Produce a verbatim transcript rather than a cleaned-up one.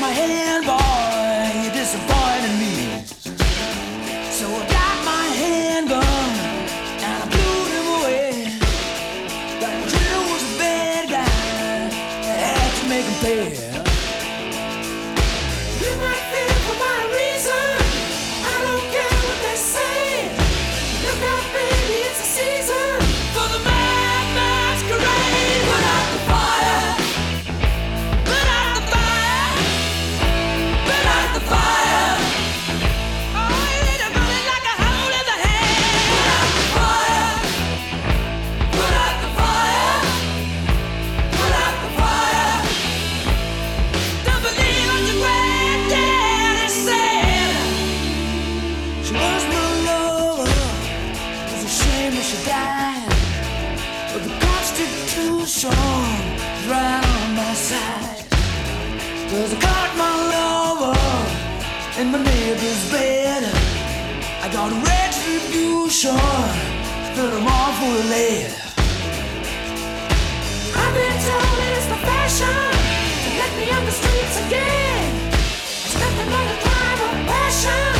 my hand, boy, you disappointed me. So I got my handgun and I blew him away. That killer was a bad guy, I had to make him pay. You might think for my reason, I don't care what they say. Look out, baby, it's a season for the mad masquerade. Put out the fire. Put out the fire. Put out the fire. Oh, you're burning like a hole in the head. Put out the fire. Put out the fire. Put out the fire. Don't believe what your granddaddy said. She was my lover. It's a shame that she died, but the Constitution is right on my side. 'Cause I caught my lover in my neighbor's bed. I got retribution, fill him off with lead. I've been told it's the fashion to let me on the streets again. It's nothing but a crime of passion.